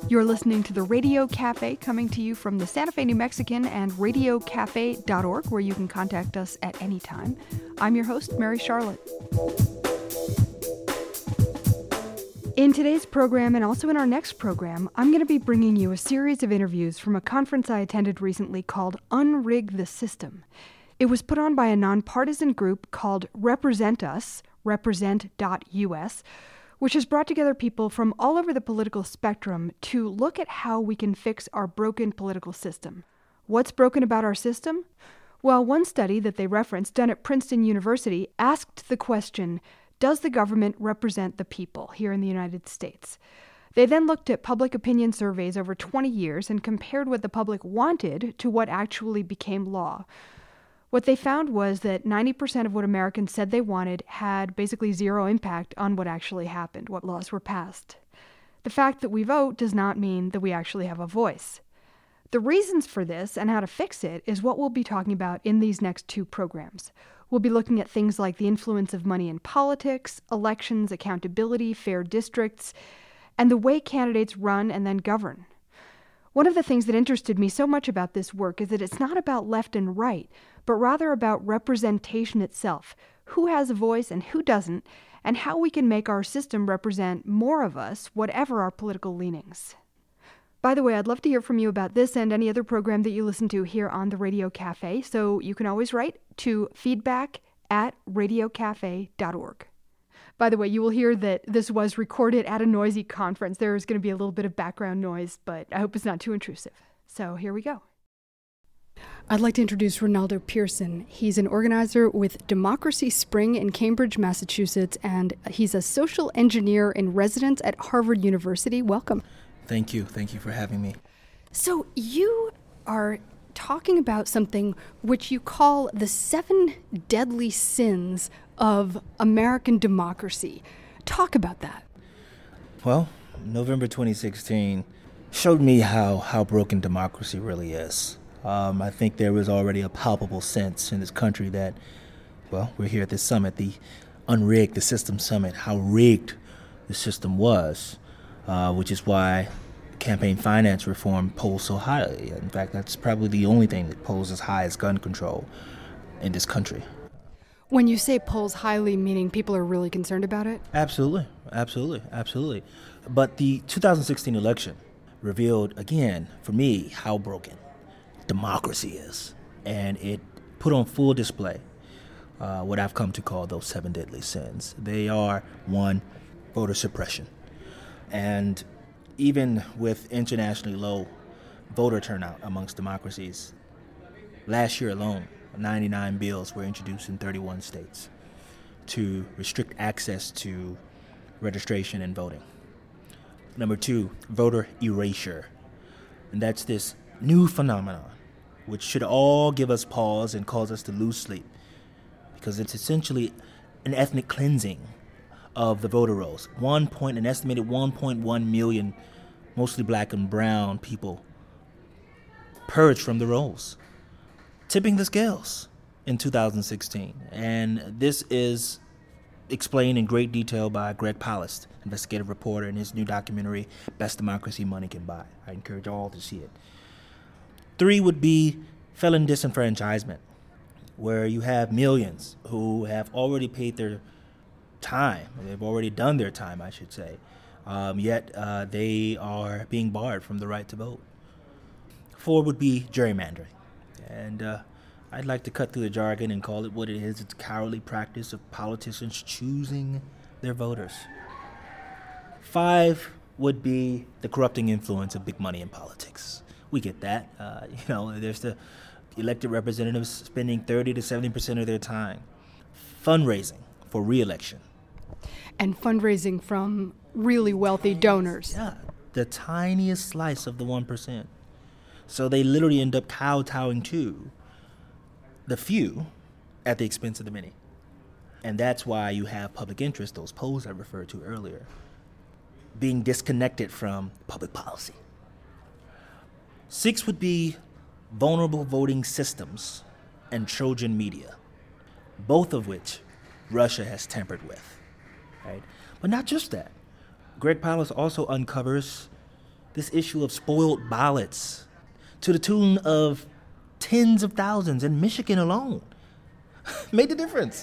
You're listening to the Radio Cafe, coming to you from the Santa Fe New Mexican and radiocafe.org, where you can contact us at any time. I'm your host, Mary Charlotte. In today's program, and also in our next program, I'm going to be bringing you a series of interviews from a conference I attended recently called Unrig the System. It was put on by a nonpartisan group called Represent Us, represent.us, which has brought together people from all over the political spectrum to look at how we can fix our broken political system. What's broken about our system? Well, one study that they referenced, done at Princeton University, asked the question, does the government represent the people here in the United States? They then looked at public opinion surveys over 20 years and compared what the public wanted to what actually became law. What they found was that 90% of what Americans said they wanted had basically zero impact on what actually happened, what laws were passed. The fact that we vote does not mean that we actually have a voice. The reasons for this and how to fix it is what we'll be talking about in these next two programs. We'll be looking at things like the influence of money in politics, elections, accountability, fair districts, and the way candidates run and then govern. One of the things that interested me so much about this work is that it's not about left and right, but rather about representation itself, who has a voice and who doesn't, and how we can make our system represent more of us, whatever our political leanings. By the way, I'd love to hear from you about this and any other program that you listen to here on the Radio Cafe, so you can always write to feedback@radiocafe.org. By the way, you will hear that this was recorded at a noisy conference. There is going to be a little bit of background noise, but I hope it's not too intrusive. So here we go. I'd like to introduce Ronaldo Pearson. He's an organizer with Democracy Spring in Cambridge, Massachusetts, and he's a social engineer in residence at Harvard University. Welcome. Thank you. Thank you for having me. So you are talking about something which you call the 7 deadly sins of American democracy. Talk about that. Well, November 2016 showed me how broken democracy really is. I think there was already a palpable sense in this country that, well, we're here at this summit, the Unrig the System Summit, how rigged the system was, which is why campaign finance reform polls so highly. In fact, that's probably the only thing that polls as high as gun control in this country. When you say polls highly, meaning people are really concerned about it? Absolutely. But the 2016 election revealed, again, for me, how broken democracy is. And it put on full display what I've come to call those 7 deadly sins. They are, 1, voter suppression. And even with internationally low voter turnout amongst democracies, last year alone, 99 bills were introduced in 31 states to restrict access to registration and voting. Number 2, voter erasure. And that's this new phenomenon which should all give us pause and cause us to lose sleep, because it's essentially an ethnic cleansing of the voter rolls. An estimated 1.1 million, mostly black and brown people, purged from the rolls, tipping the scales in 2016. And this is explained in great detail by Greg Palast, investigative reporter, in his new documentary, Best Democracy Money Can Buy. I encourage all to see it. 3 would be felon disenfranchisement, where you have millions who have already paid their time. They've already done their time, I should say. Yet they are being barred from the right to vote. 4 would be gerrymandering. And I'd like to cut through the jargon and call it what it is. It's a cowardly practice of politicians choosing their voters. 5 would be the corrupting influence of big money in politics. We get that. There's the elected representatives spending 30 to 70% of their time fundraising for re-election. And fundraising from really wealthy donors. Yeah, the tiniest slice of the 1%. So they literally end up kowtowing to the few at the expense of the many. And that's why you have public interest, those polls I referred to earlier, being disconnected from public policy. 6 would be vulnerable voting systems and Trojan media, both of which Russia has tampered with. Right? But not just that. Greg Palast also uncovers this issue of spoiled ballots to the tune of tens of thousands in Michigan alone made the difference.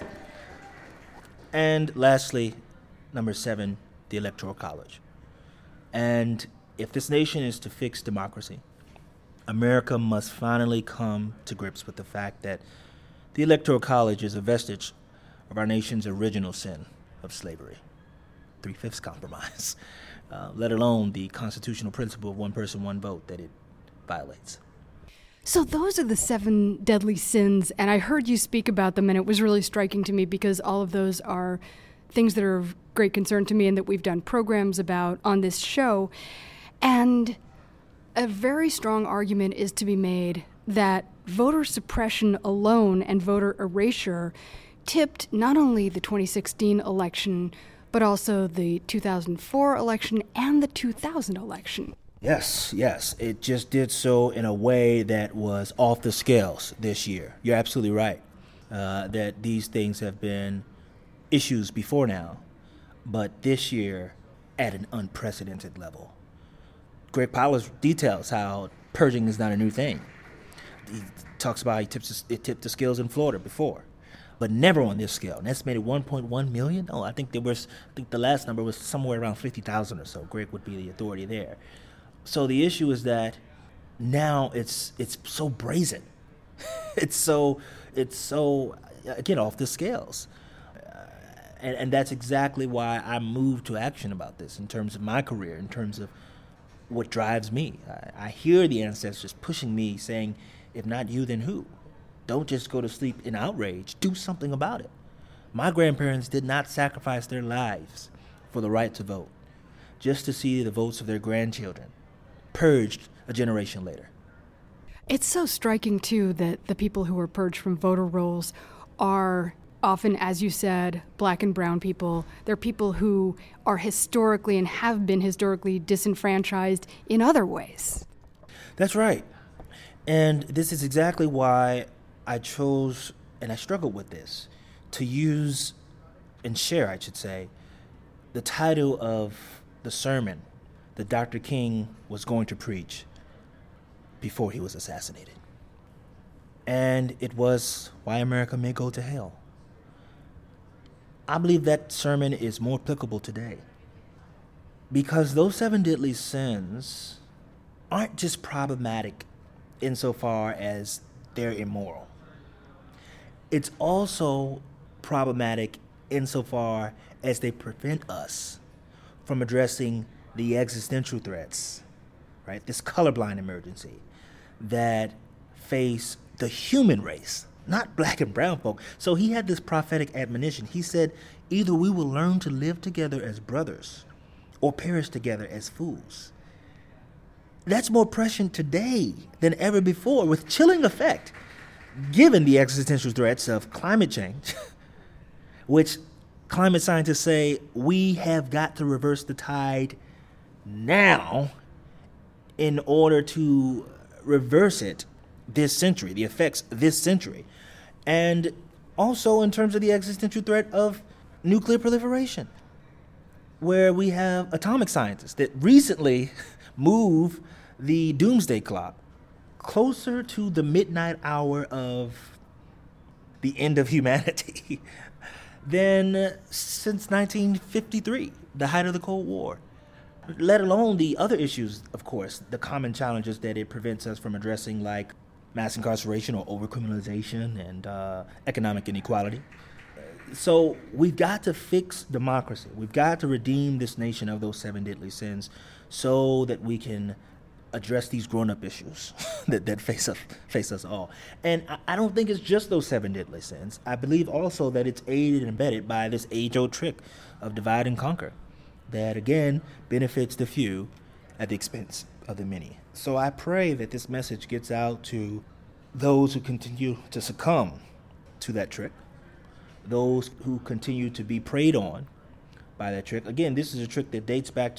And lastly, number 7, the Electoral College. And if this nation is to fix democracy, America must finally come to grips with the fact that the Electoral College is a vestige of our nation's original sin of slavery, 3/5 compromise, let alone the constitutional principle of one person, one vote that it violates. So those are the 7 deadly sins, and I heard you speak about them, and it was really striking to me because all of those are things that are of great concern to me and that we've done programs about on this show. And a very strong argument is to be made that voter suppression alone and voter erasure tipped not only the 2016 election, but also the 2004 election and the 2000 election. Yes. It just did so in a way that was off the scales this year. You're absolutely right that these things have been issues before now, but this year at an unprecedented level. Greg Powers details how purging is not a new thing. He talks about it tipped the scales in Florida before, but never on this scale. An estimated 1.1 million. I think the last number was somewhere around 50,000 or so. Greg would be the authority there. So the issue is that now it's so brazen. it's so again off the scales. And that's exactly why I moved to action about this in terms of my career, in terms of what drives me. I hear the ancestors pushing me, saying, if not you, then who? Don't just go to sleep in outrage. Do something about it. My grandparents did not sacrifice their lives for the right to vote, just to see the votes of their grandchildren purged a generation later. It's so striking, too, that the people who are purged from voter rolls are often, as you said, black and brown people. They're people who are historically and have been historically disenfranchised in other ways. That's right. And this is exactly why I chose, and I struggled with this, to use and share, I should say, the title of the sermon that Dr. King was going to preach before he was assassinated. And it was Why America May Go to Hell. I believe that sermon is more applicable today because those 7 deadly sins aren't just problematic insofar as they're immoral. It's also problematic insofar as they prevent us from addressing the existential threats, right? This colorblind emergency that face the human race, not black and brown folk. So he had this prophetic admonition. He said, either we will learn to live together as brothers or perish together as fools. That's more prescient today than ever before, with chilling effect, given the existential threats of climate change, which climate scientists say we have got to reverse the tide now in order to reverse it this century, the effects this century. And also in terms of the existential threat of nuclear proliferation, where we have atomic scientists that recently move the doomsday clock closer to the midnight hour of the end of humanity than since 1953, the height of the Cold War. Let alone the other issues, of course, the common challenges that it prevents us from addressing, like mass incarceration or overcriminalization and economic inequality. So we've got to fix democracy. We've got to redeem this nation of those 7 deadly sins so that we can address these grown-up issues that face us all. And I don't think it's just those 7 deadly sins. I believe also that it's aided and abetted by this age-old trick of divide and conquer that, again, benefits the few at the expense of the many. So I pray that this message gets out to those who continue to succumb to that trick, those who continue to be preyed on by that trick. Again, this is a trick that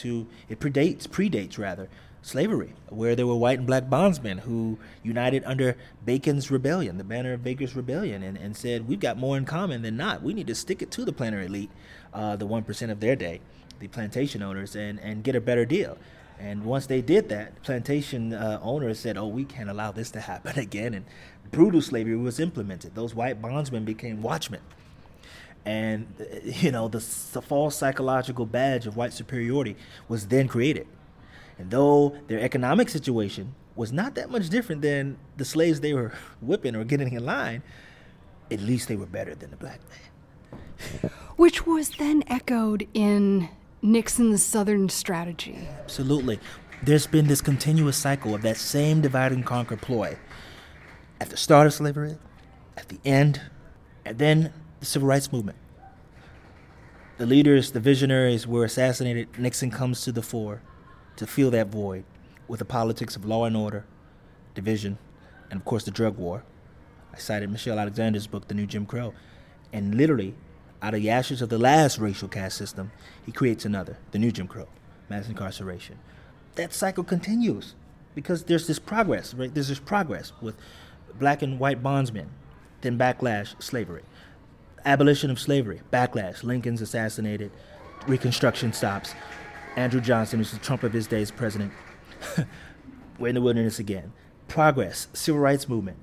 predates slavery, where there were white and black bondsmen who united under Bacon's rebellion, the banner of Bacon's rebellion, and said, we've got more in common than not. We need to stick it to the planter elite, the 1% of their day, the plantation owners, and get a better deal. And once they did that, plantation owners said, we can't allow this to happen again. And brutal slavery was implemented. Those white bondsmen became watchmen. And, the false psychological badge of white superiority was then created. And though their economic situation was not that much different than the slaves they were whipping or getting in line, at least they were better than the black man. Which was then echoed in Nixon's Southern strategy. Absolutely. There's been this continuous cycle of that same divide and conquer ploy. At the start of slavery, at the end, and then the Civil Rights Movement. The leaders, the visionaries were assassinated. Nixon comes to the fore to fill that void with the politics of law and order, division, and of course the drug war. I cited Michelle Alexander's book, The New Jim Crow. And literally, out of the ashes of the last racial caste system, he creates another, the new Jim Crow, mass incarceration. That cycle continues because there's this progress, right? There's this progress with black and white bondsmen, then backlash, slavery. Abolition of slavery, backlash, Lincoln's assassinated, Reconstruction stops. Andrew Johnson, who's the Trump of his day, is president. We're in the wilderness again. Progress, Civil Rights Movement.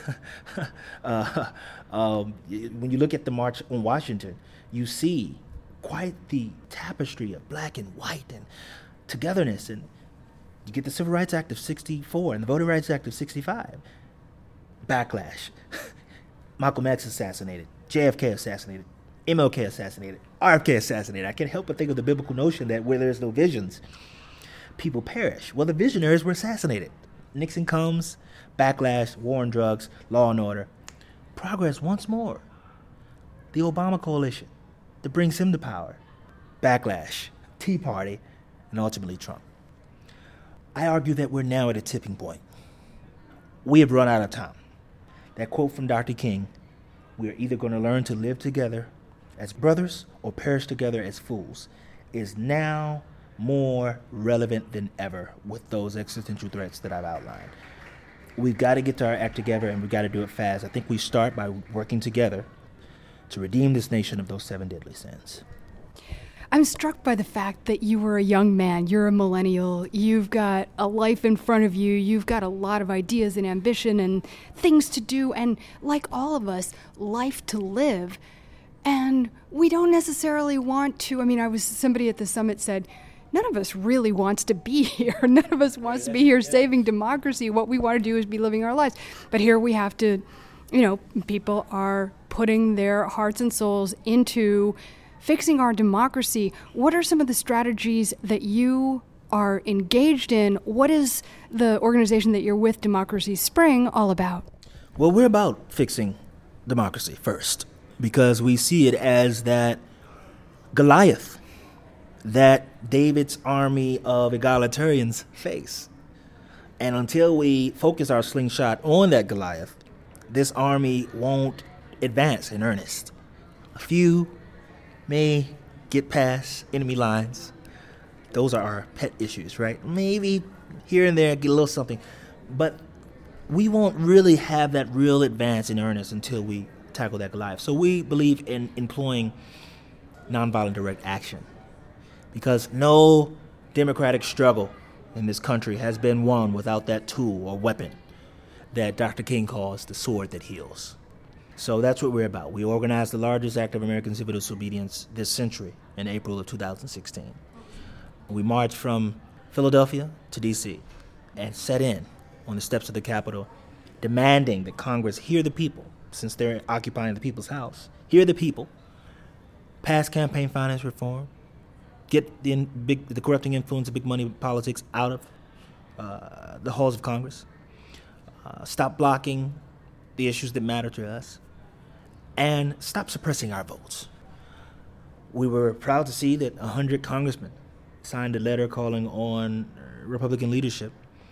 When you look at the March on Washington, you see quite the tapestry of black and white and togetherness. And you get the Civil Rights Act of 64 and the Voting Rights Act of 65. Backlash. Malcolm X assassinated. JFK assassinated. MLK assassinated. RFK assassinated. I can't help but think of the biblical notion that where there's no visions, people perish. Well, the visionaries were assassinated. Nixon comes, backlash, war on drugs, law and order. Progress once more. The Obama coalition that brings him to power. Backlash, Tea Party, and ultimately Trump. I argue that we're now at a tipping point. We have run out of time. That quote from Dr. King, we are either going to learn to live together as brothers or perish together as fools, is now more relevant than ever with those existential threats that I've outlined. We've got to get to our act together, and we've got to do it fast. I think we start by working together to redeem this nation of those 7 deadly sins. I'm struck by the fact that you were a young man. You're a millennial. You've got a life in front of you. You've got a lot of ideas and ambition and things to do. And like all of us, life to live. And we don't necessarily want to, somebody at the summit said, none of us really wants to be here. None of us wants to be here saving democracy. What we want to do is be living our lives. But here we have to, people are putting their hearts and souls into fixing our democracy. What are some of the strategies that you are engaged in? What is the organization that you're with, Democracy Spring, all about? Well, we're about fixing democracy first, because we see it as that Goliath that David's army of egalitarians face. And until we focus our slingshot on that Goliath, this army won't advance in earnest. A few may get past enemy lines. Those are our pet issues, right? Maybe here and there get a little something. But we won't really have that real advance in earnest until we tackle that Goliath. So we believe in employing nonviolent direct action, because no democratic struggle in this country has been won without that tool or weapon that Dr. King calls the sword that heals. So that's what we're about. We organized the largest act of American civil disobedience this century in April of 2016. We marched from Philadelphia to D.C. and set in on the steps of the Capitol, demanding that Congress hear the people, since they're occupying the people's house, hear the people, pass campaign finance reform, get the corrupting influence of big money politics out of the halls of Congress, stop blocking the issues that matter to us, and stop suppressing our votes. We were proud to see that 100 congressmen signed a letter calling on Republican leadership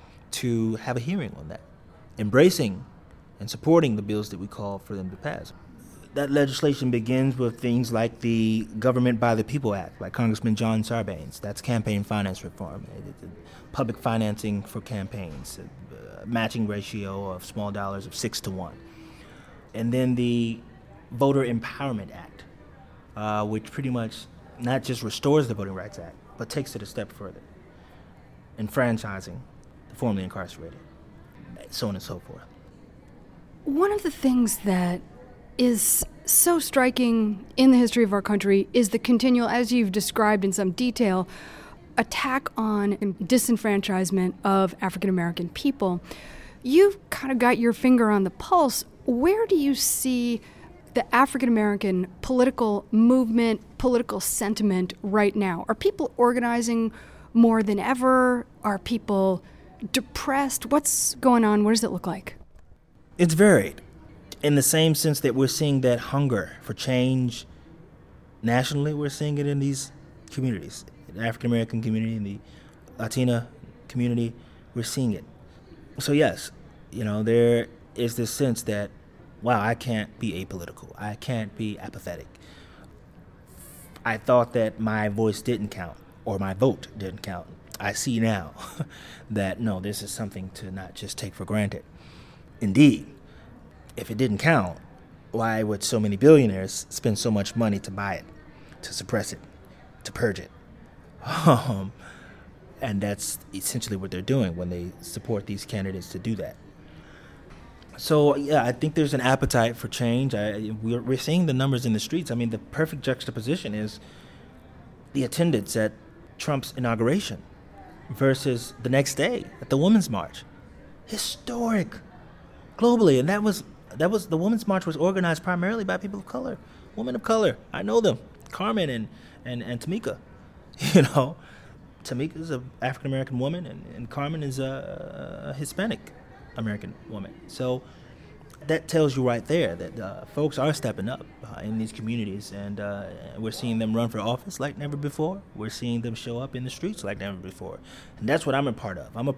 to have a hearing on that, embracing and supporting the bills that we called for them to pass. That legislation begins with things like the Government by the People Act, by Congressman John Sarbanes. That's campaign finance reform, public financing for campaigns, a matching ratio of small dollars of 6-1. And then the Voter Empowerment Act, which pretty much not just restores the Voting Rights Act, but takes it a step further. enfranchising the formerly incarcerated, so on and so forth. One of the things that is so striking in the history of our country is the continual, as you've described in some detail, attack on and disenfranchisement of African American people. You've kind of got your finger on the pulse. Where do you see the African American political movement, political sentiment right now? Are people organizing more than ever? Are people depressed? What's going on? What does it look like? It's varied in the same sense that we're seeing that hunger for change nationally. We're seeing it in these communities, the African American community, and the Latina community. We're seeing it. So yes, there is this sense that, wow, I can't be apolitical. I can't be apathetic. I thought that my voice didn't count, or my vote didn't count. I see now that, no, this is something to not just take for granted. Indeed, if it didn't count, why would so many billionaires spend so much money to buy it, to suppress it, to purge it? And that's essentially what they're doing when they support these candidates to do that. So, yeah, I think there's an appetite for change. We're seeing the numbers in the streets. I mean, the perfect juxtaposition is the attendance at Trump's inauguration versus the next day at the Women's March. Historic, globally. And that was the Women's March was organized primarily by people of color, women of color. I know them, Carmen and Tamika. Tamika is an African-American woman, and Carmen is a Hispanic American woman. So that tells you right there that folks are stepping up in these communities, and we're seeing them run for office like never before. We're seeing them show up in the streets like never before. And that's what I'm a part of. I'm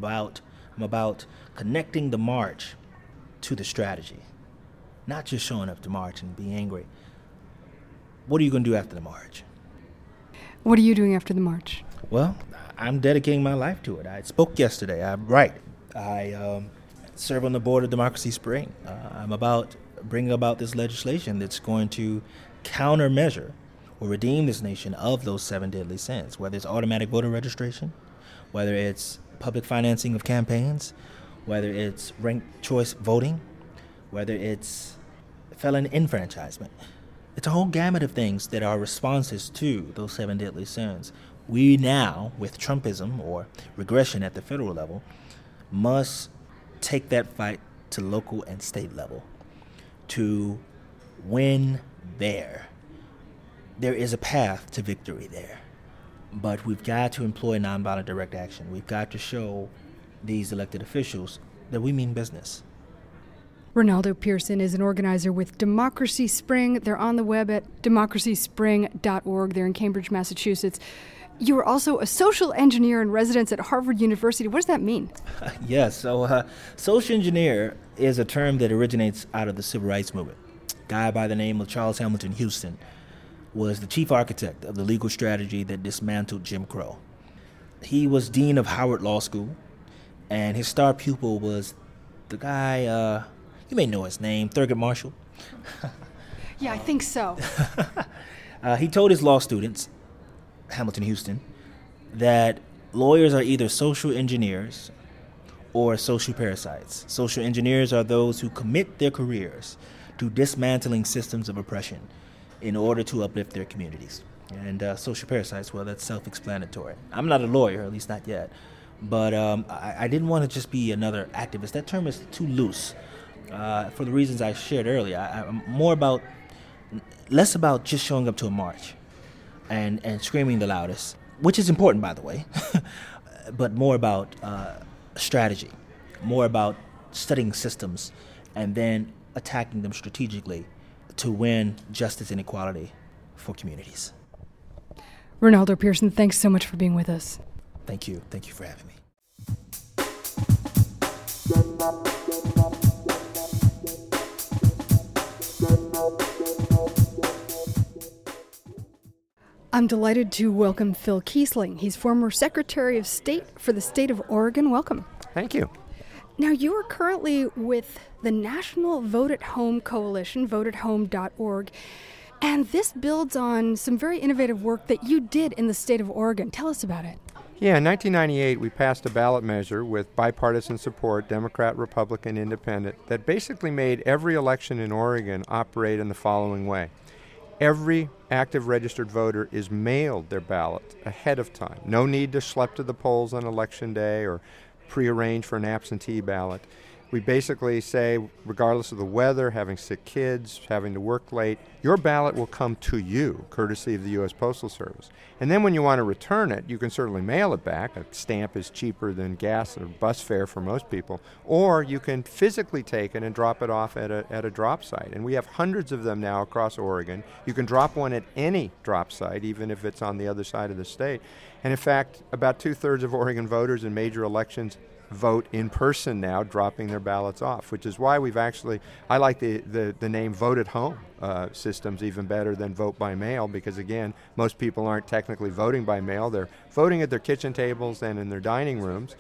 about connecting the march to the strategy, not just showing up to march and be angry. What are you going to do after the march? What are you doing after the march? Well, I'm dedicating my life to it. I spoke yesterday. I write. I serve on the board of Democracy Spring. I'm about bringing about this legislation that's going to countermeasure or redeem this nation of those 7 deadly sins, whether it's automatic voter registration, whether it's public financing of campaigns, whether it's ranked choice voting, whether it's felon enfranchisement. It's a whole gamut of things that are responses to those 7 deadly sins. We now, with Trumpism or regression at the federal level, must take that fight to local and state level to win there. There is a path to victory there, but we've got to employ nonviolent direct action. We've got to show these elected officials that we mean business. Ronaldo Pearson is an organizer with Democracy Spring. They're on the web at democracyspring.org. They're in Cambridge, Massachusetts. You are also a social engineer in residence at Harvard University. What does that mean? Yes, so social engineer is a term that originates out of the civil rights movement. A guy by the name of Charles Hamilton Houston was the chief architect of the legal strategy that dismantled Jim Crow. He was dean of Howard Law School, and his star pupil was the guy, you may know his name, Thurgood Marshall. Yeah, I think so. He told his law students, Hamilton Houston, that lawyers are either social engineers or social parasites. Social engineers are those who commit their careers to dismantling systems of oppression in order to uplift their communities. And social parasites, well, that's self-explanatory. I'm not a lawyer, at least not yet, but I didn't want to just be another activist. That term is too loose for the reasons I shared earlier. I'm less about just showing up to a march and screaming the loudest, which is important, by the way, but more about strategy, more about studying systems and then attacking them strategically to win justice and equality for communities. Ronaldo Pearson, thanks so much for being with us. Thank you. Thank you for having me. I'm delighted to welcome Phil Kiesling. He's former Secretary of State for the state of Oregon. Welcome. Thank you. Now, you are currently with the National Vote at Home Coalition, voteathome.org, and this builds on some very innovative work that you did in the state of Oregon. Tell us about it. Yeah, in 1998, we passed a ballot measure with bipartisan support, Democrat, Republican, Independent, that basically made every election in Oregon operate in the following way. Every active registered voter is mailed their ballot ahead of time. No need to schlep to the polls on Election Day or prearrange for an absentee ballot. We basically say, regardless of the weather, having sick kids, having to work late, your ballot will come to you, courtesy of the U.S. Postal Service. And then when you want to return it, you can certainly mail it back. A stamp is cheaper than gas or bus fare for most people. Or you can physically take it and drop it off at a drop site. And we have hundreds of them now across Oregon. You can drop one at any drop site, even if it's on the other side of the state. And in fact, about 2/3 of Oregon voters in major elections vote in person now, dropping their ballots off, which is why we've actually, I like the name Vote at Home systems even better than vote by mail, because again, most people aren't technically voting by mail. They're voting at their kitchen tables and in their dining rooms,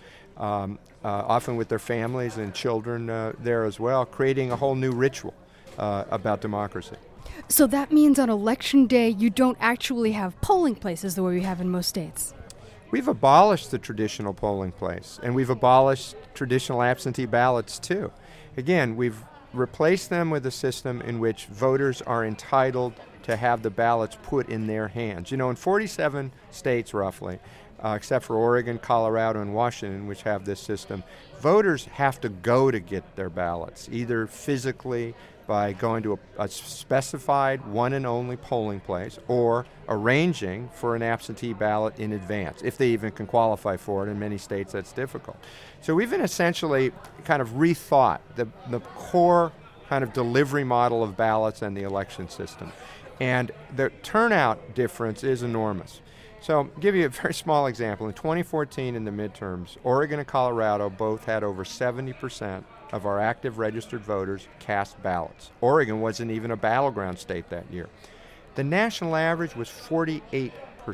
often with their families and children there as well, creating a whole new ritual about democracy. So that means on Election Day, you don't actually have polling places the way we have in most states? We've abolished the traditional polling place, and we've abolished traditional absentee ballots too. Again, we've replaced them with a system in which voters are entitled to have the ballots put in their hands. You know, in 47 states roughly, except for Oregon, Colorado, and Washington, which have this system, voters have to go to get their ballots, either physically by going to a specified one and only polling place, or arranging for an absentee ballot in advance, if they even can qualify for it. In many states, that's difficult. So we've been essentially kind of rethought the core kind of delivery model of ballots and the election system. And the turnout difference is enormous. So I'll give you a very small example. In 2014, in the midterms, Oregon and Colorado both had over 70% of our active registered voters cast ballots. Oregon wasn't even a battleground state that year. The national average was 48%.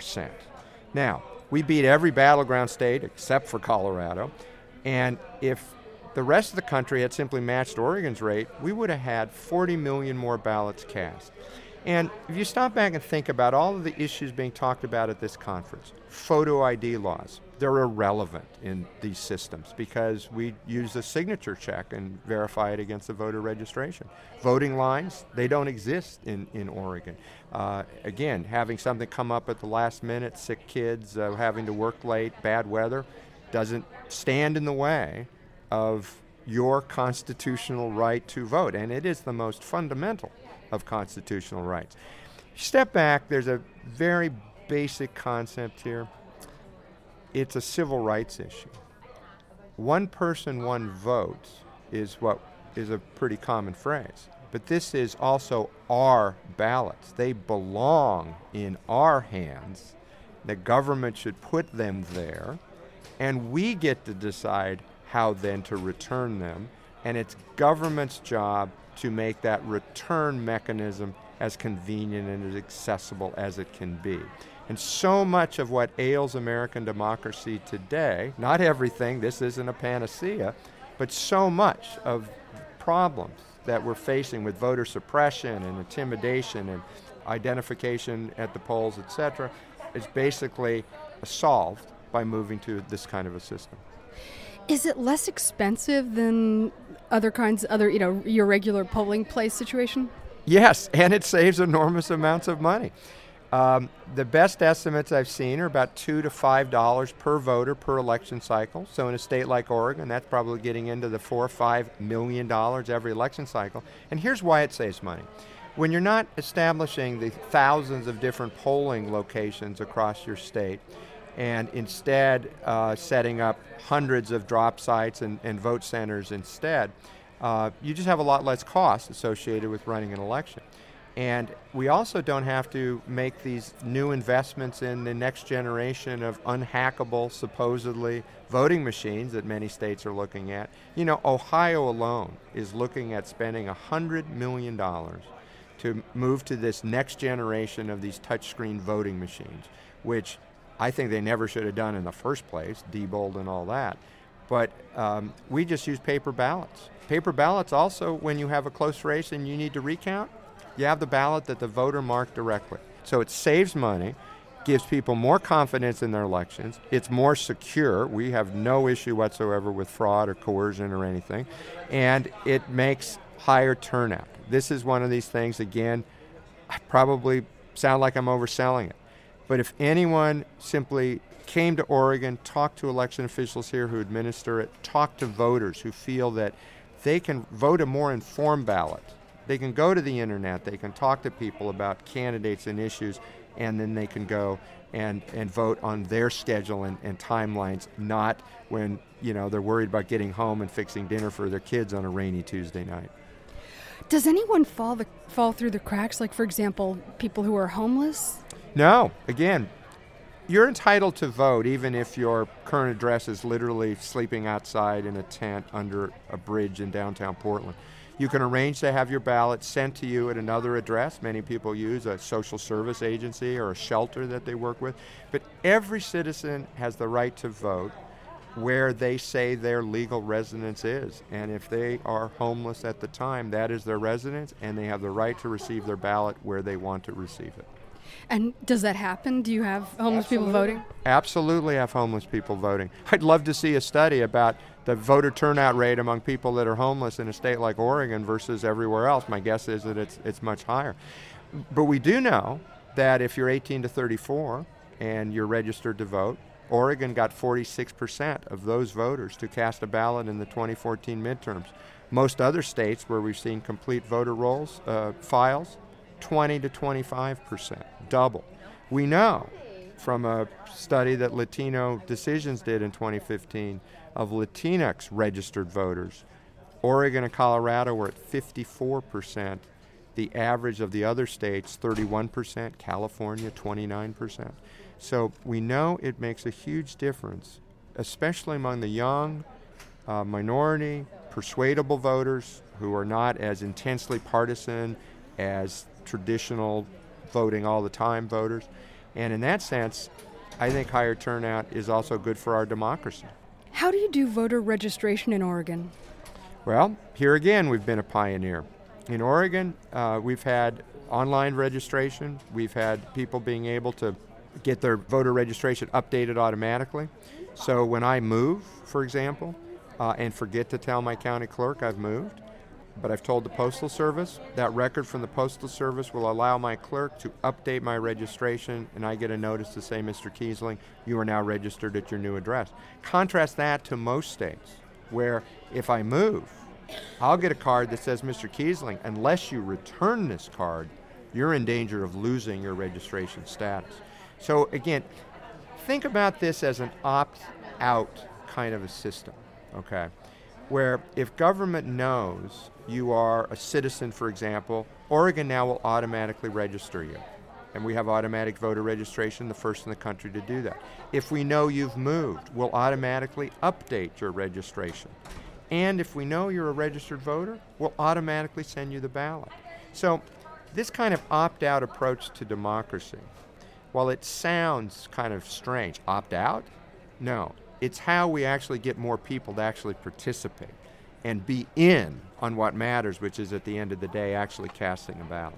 Now, we beat every battleground state except for Colorado, and if the rest of the country had simply matched Oregon's rate, we would have had 40 million more ballots cast. And if you stop back and think about all of the issues being talked about at this conference, photo ID laws, they're irrelevant in these systems because we use a signature check and verify it against the voter registration. Voting lines, they don't exist in Oregon. Again, having something come up at the last minute, sick kids, having to work late, bad weather, doesn't stand in the way of your constitutional right to vote, and it is the most fundamental of constitutional rights. Step back, there's a very basic concept here. It's a civil rights issue. One person, one vote is what is a pretty common phrase. But this is also our ballots. They belong in our hands. The government should put them there, and we get to decide how then to return them. And it's government's job to make that return mechanism as convenient and as accessible as it can be. And so much of what ails American democracy today, not everything, this isn't a panacea, but so much of problems that we're facing with voter suppression and intimidation and identification at the polls, etc., is basically solved by moving to this kind of a system. Is it less expensive than your regular polling place situation? Yes, and it saves enormous amounts of money. The best estimates I've seen are about $2 to $5 per voter per election cycle. So in a state like Oregon, that's probably getting into the $4 or $5 million every election cycle. And here's why it saves money. When you're not establishing the thousands of different polling locations across your state, and instead setting up hundreds of drop sites and vote centers instead, you just have a lot less cost associated with running an election. And we also don't have to make these new investments in the next generation of unhackable, supposedly, voting machines that many states are looking at. You know, Ohio alone is looking at spending $100 million to move to this next generation of these touchscreen voting machines, which I think they never should have done in the first place, Diebold and all that. But we just use paper ballots. Paper ballots also, when you have a close race and you need to recount, you have the ballot that the voter marked directly. So it saves money. gives people more confidence in their elections. It's more secure. We have no issue whatsoever with fraud or coercion or anything. And it makes higher turnout. This is one of these things, again, I probably sound like I'm overselling it. But if anyone simply came to Oregon, talked to election officials here who administer it, talked to voters who feel that they can vote a more informed ballot. They can go to the internet, they can talk to people about candidates and issues, and then they can go and vote on their schedule and timelines, not when they're worried about getting home and fixing dinner for their kids on a rainy Tuesday night. Does anyone fall through the cracks, like, for example, people who are homeless? No. Again, you're entitled to vote even if your current address is literally sleeping outside in a tent under a bridge in downtown Portland. You can arrange to have your ballot sent to you at another address. Many people use a social service agency or a shelter that they work with. But every citizen has the right to vote where they say their legal residence is. And if they are homeless at the time, that is their residence, and they have the right to receive their ballot where they want to receive it. And does that happen? Do you have homeless people voting? Absolutely have homeless people voting. I'd love to see a study about the voter turnout rate among people that are homeless in a state like Oregon versus everywhere else. My guess is that it's much higher. But we do know that if you're 18 to 34 and you're registered to vote, Oregon got 46% of those voters to cast a ballot in the 2014 midterms. Most other states where we've seen complete voter rolls, files, 20 to 25%, double. We know from a study that Latino Decisions did in 2015 of Latinx registered voters, Oregon and Colorado were at 54%. The average of the other states, 31%, California, 29%. So we know it makes a huge difference, especially among the young, minority, persuadable voters who are not as intensely partisan as traditional voting all the time voters. And in that sense, I think higher turnout is also good for our democracy. How do you do voter registration in Oregon? Well, here again, we've been a pioneer. In Oregon, we've had online registration. We've had people being able to get their voter registration updated automatically. So when I move, for example, and forget to tell my county clerk I've moved, but I've told the Postal Service, that record from the Postal Service will allow my clerk to update my registration, and I get a notice to say, Mr. Kiesling, you are now registered at your new address. Contrast that to most states, where if I move, I'll get a card that says, Mr. Kiesling, unless you return this card, you're in danger of losing your registration status. So again, think about this as an opt-out kind of a system, okay? Where if government knows you are a citizen, for example, Oregon now will automatically register you. And we have automatic voter registration, the first in the country to do that. If we know you've moved, we'll automatically update your registration. And if we know you're a registered voter, we'll automatically send you the ballot. So this kind of opt-out approach to democracy, while it sounds kind of strange, opt-out? No. It's how we actually get more people to actually participate and be in on what matters, which is at the end of the day actually casting a ballot.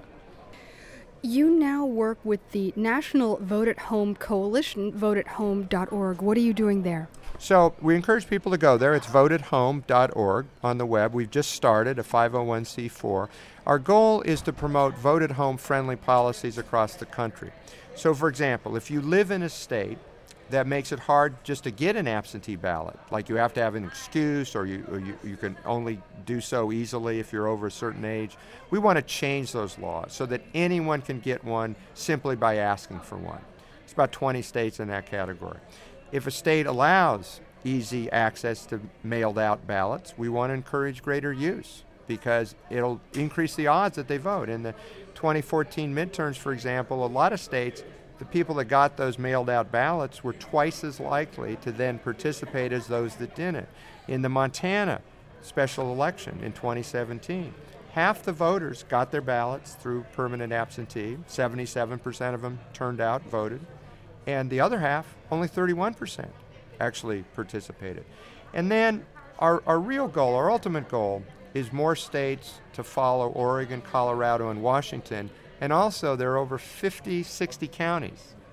You now work with the National Vote at Home Coalition, voteathome.org. What are you doing there? So we encourage people to go there. It's voteathome.org on the web. We've just started a 501c4. Our goal is to promote vote-at-home friendly policies across the country. So, for example, if you live in a state that makes it hard just to get an absentee ballot, like you have to have an excuse or you can only do so easily if you're over a certain age, we want to change those laws so that anyone can get one simply by asking for one. It's about 20 states in that category. If a state allows easy access to mailed out ballots, we want to encourage greater use because it'll increase the odds that they vote. In the 2014 midterms, for example, a lot of states, the people that got those mailed out ballots were twice as likely to then participate as those that didn't. In the Montana special election in 2017, half the voters got their ballots through permanent absentee, 77% of them turned out, voted, and the other half, only 31% actually participated. And then our real goal, our ultimate goal, is more states to follow Oregon, Colorado, and Washington. And also, there are over 50, 60 counties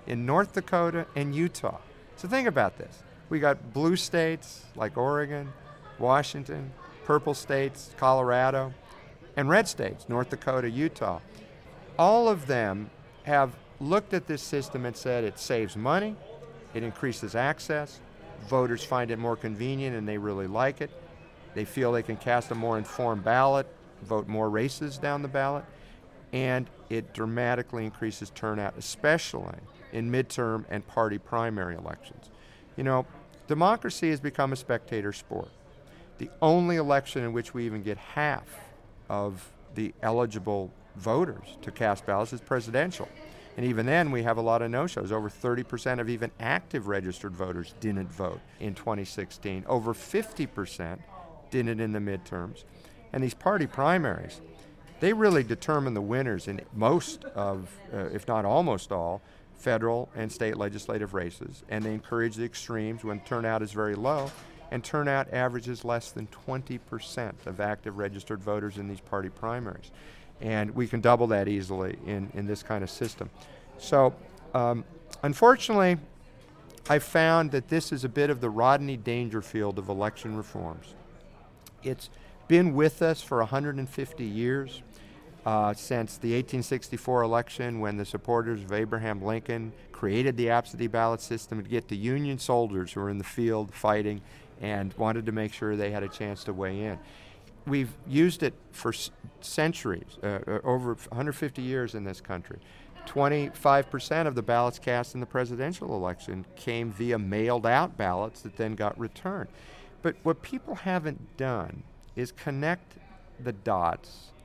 in North Dakota and Utah. So think about this. We got blue states like Oregon, Washington, purple states, Colorado, and red states, North Dakota, Utah. All of them have looked at this system and said it saves money, it increases access, voters find it more convenient and they really like it. They feel they can cast a more informed ballot, vote more races down the ballot, and it dramatically increases turnout, especially in midterm and party primary elections. You know, democracy has become a spectator sport. The only election in which we even get half of the eligible voters to cast ballots is presidential. And even then, we have a lot of no-shows. Over 30% of even active registered voters didn't vote in 2016. Over 50% didn't in the midterms. And these party primaries, they really determine the winners in most of, if not almost all, federal and state legislative races. And they encourage the extremes when turnout is very low. And turnout averages less than 20% of active registered voters in these party primaries. And we can double that easily in this kind of system. So, unfortunately, I found that this is a bit of the Rodney Dangerfield of election reforms. It's been with us for 150 years, since the 1864 election, when the supporters of Abraham Lincoln created the absentee ballot system to get the Union soldiers who were in the field fighting and wanted to make sure they had a chance to weigh in. We've used it for centuries, over 150 years in this country. 25% of the ballots cast in the presidential election came via mailed out ballots that then got returned. But what people haven't done is connect the dots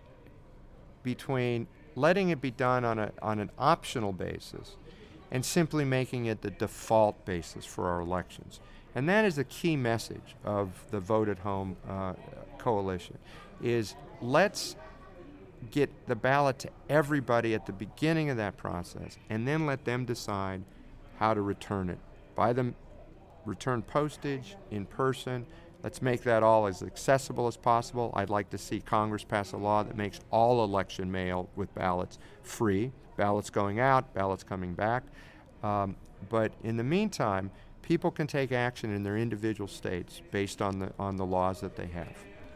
between letting it be done on an optional basis and simply making it the default basis for our elections. And that is a key message of the Vote at Home coalition, is let's get the ballot to everybody at the beginning of that process and then let them decide how to return it. Buy them return postage in person. Let's make that all as accessible as possible. I'd like to see Congress pass a law that makes all election mail with ballots free, ballots going out, ballots coming back. But in the meantime, people can take action in their individual states based on the laws that they have.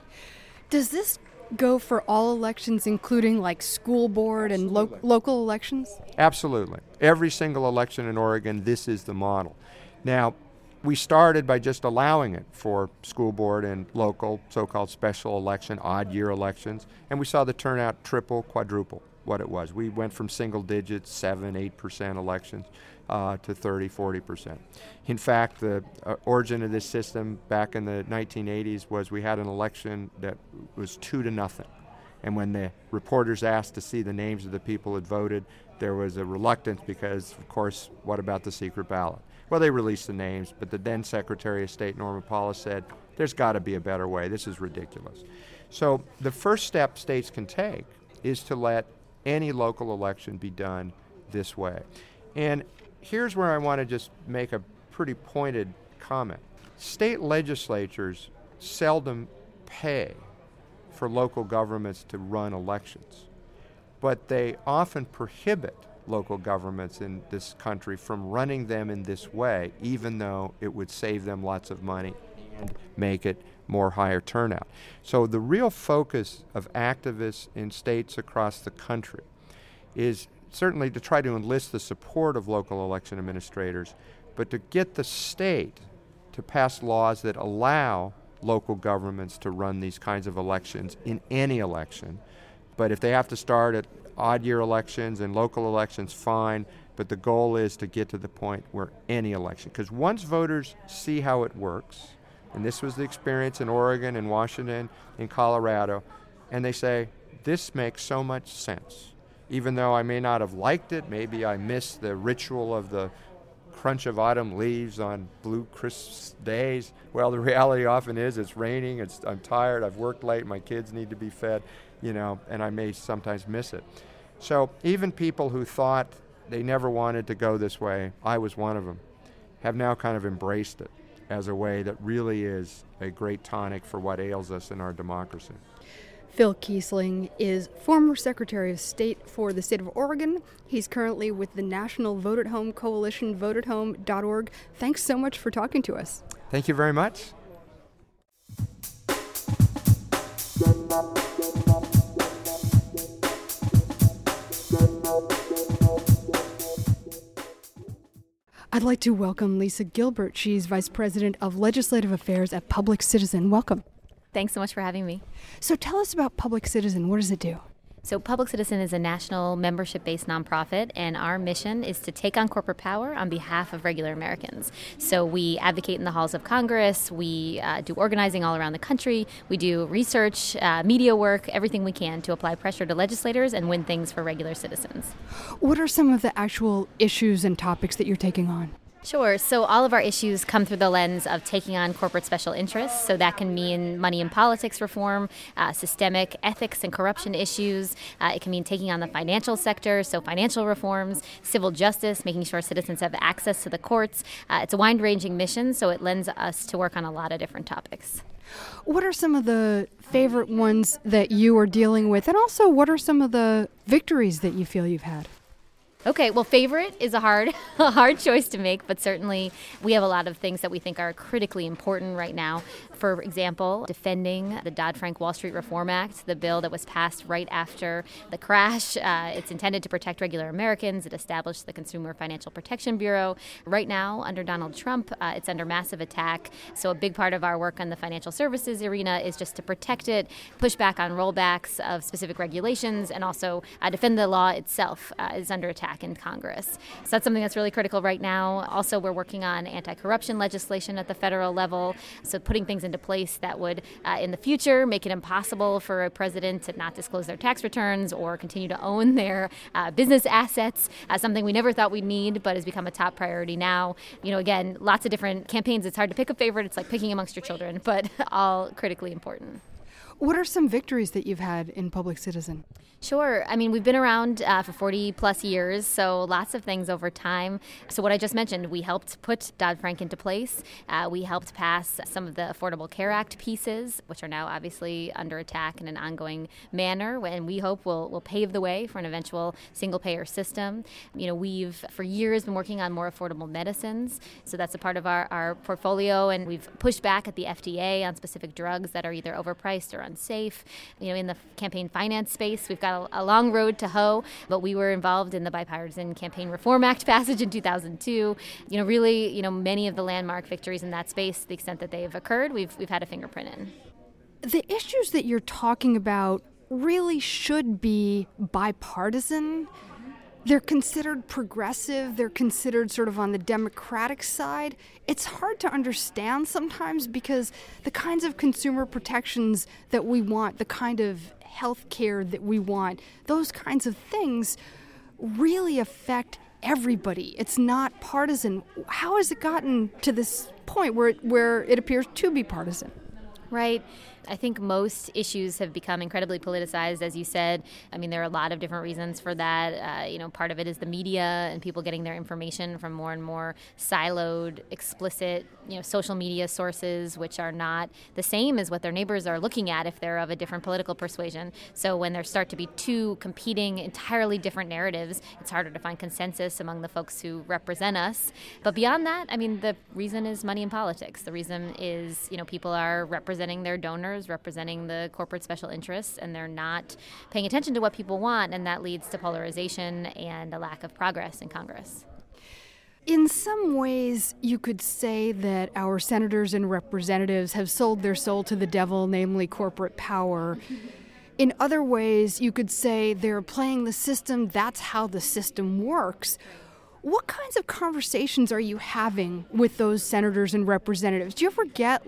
Does this go for all elections, including like school board and local elections? Absolutely. Every single election in Oregon, this is the model. Now, we started by just allowing it for school board and local, so-called special election, odd year elections, and we saw the turnout triple, quadruple what it was. We went from single digits, 7-8% elections, to 30-40%. In fact, the origin of this system back in the 1980s was we had an election that was 2-0. And when the reporters asked to see the names of the people that voted, there was a reluctance because, of course, what about the secret ballot? Well, they released the names, but the then Secretary of State, Norman Paulus, said, there's got to be a better way. This is ridiculous. So the first step states can take is to let any local election be done this way. And here's where I want to just make a pretty pointed comment. State legislatures seldom pay for local governments to run elections, but they often prohibit local governments in this country from running them in this way, even though it would save them lots of money and make it more higher turnout. So the real focus of activists in states across the country is certainly to try to enlist the support of local election administrators, but to get the state to pass laws that allow local governments to run these kinds of elections in any election. But if they have to start at odd year elections and local elections, fine, but the goal is to get to the point where any election, because once voters see how it works, and this was the experience in Oregon and Washington, in Colorado, and they say, this makes so much sense. Even though I may not have liked it, maybe I missed the ritual of the crunch of autumn leaves on blue crisp days. Well, the reality often is it's raining, I'm tired, I've worked late, my kids need to be fed, and I may sometimes miss it. So even people who thought they never wanted to go this way, I was one of them, have now kind of embraced it as a way that really is a great tonic for what ails us in our democracy. Phil Kiesling is former Secretary of State for the state of Oregon. He's currently with the National Vote at Home Coalition, voteathome.org. Thanks so much for talking to us. Thank you very much. I'd like to welcome Lisa Gilbert. She's Vice President of Legislative Affairs at Public Citizen. Welcome. Thanks so much for having me. So tell us about Public Citizen. What does it do? So Public Citizen is a national membership-based nonprofit, and our mission is to take on corporate power on behalf of regular Americans. So we advocate in the halls of Congress, we do organizing all around the country, we do research, media work, everything we can to apply pressure to legislators and win things for regular citizens. What are some of the actual issues and topics that you're taking on? Sure. So all of our issues come through the lens of taking on corporate special interests. So that can mean money in politics reform, systemic ethics and corruption issues. It can mean taking on the financial sector, so financial reforms, civil justice, making sure citizens have access to the courts. It's a wide-ranging mission, so it lends us to work on a lot of different topics. What are some of the favorite ones that you are dealing with? And also, what are some of the victories that you feel you've had? Okay, well, favorite is a hard choice to make, but certainly we have a lot of things that we think are critically important right now. For example, defending the Dodd-Frank Wall Street Reform Act, the bill that was passed right after the crash. It's intended to protect regular Americans. It established the Consumer Financial Protection Bureau. Right now, under Donald Trump, it's under massive attack. So a big part of our work on the financial services arena is just to protect it, push back on rollbacks of specific regulations, and also defend the law itself is under attack in Congress. So that's something that's really critical right now. Also, we're working on anti-corruption legislation at the federal level, so putting things into place that would, in the future, make it impossible for a president to not disclose their tax returns or continue to own their business assets, something we never thought we'd need, but has become a top priority now. You know, again, lots of different campaigns. It's hard to pick a favorite. It's like picking amongst your children, but all critically important. What are some victories that you've had in Public Citizen? Sure. I mean, we've been around for 40 plus years, so lots of things over time. So what I just mentioned, we helped put Dodd-Frank into place. We helped pass some of the Affordable Care Act pieces, which are now obviously under attack in an ongoing manner, and we hope will pave the way for an eventual single-payer system. You know, we've for years been working on more affordable medicines, so that's a part of our portfolio, and we've pushed back at the FDA on specific drugs that are either overpriced or unsafe. You know, in the campaign finance space, we've got a long road to hoe, but we were involved in the Bipartisan Campaign Reform Act passage in 2002. You know, really, many of the landmark victories in that space, to the extent that they have occurred, we've had a fingerprint in. The issues that you're talking about really should be bipartisan. They're considered progressive. They're considered sort of on the Democratic side. It's hard to understand sometimes because the kinds of consumer protections that we want, the kind of health care that we want, those kinds of things really affect everybody. It's not partisan. How has it gotten to this point where it appears to be partisan? Right. I think most issues have become incredibly politicized, as you said. I mean, there are a lot of different reasons for that. Part of it is the media and people getting their information from more and more siloed, explicit, social media sources, which are not the same as what their neighbors are looking at if they're of a different political persuasion. So when there start to be two competing, entirely different narratives, it's harder to find consensus among the folks who represent us. But beyond that, I mean, the reason is money in politics. The reason is, people are representing their donors, representing the corporate special interests, and they're not paying attention to what people want, and that leads to polarization and a lack of progress in Congress. In some ways, you could say that our senators and representatives have sold their soul to the devil, namely corporate power. In other ways, you could say they're playing the system, that's how the system works. What kinds of conversations are you having with those senators and representatives? Do you ever get,